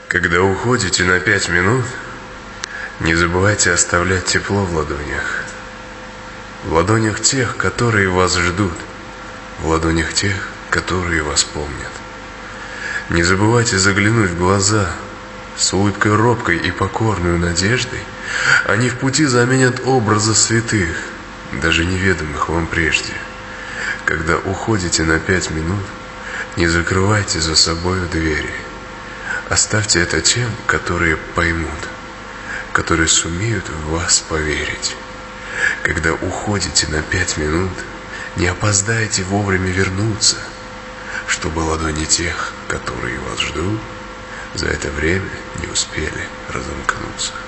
Когда уходите на 5 минут, не забывайте оставлять тепло в ладонях. В ладонях тех, которые вас ждут, в ладонях тех, которые вас помнят. Не забывайте заглянуть в глаза. С улыбкой робкой и покорной надеждой они в пути заменят образы святых, даже неведомых вам прежде. Когда уходите на 5 минут, не закрывайте за собою двери. Оставьте это тем, которые поймут, которые сумеют в вас поверить. Когда уходите на 5 минут, не опоздайте вовремя вернуться, чтобы ладони тех, которые вас ждут, за это время не успели разомкнуться.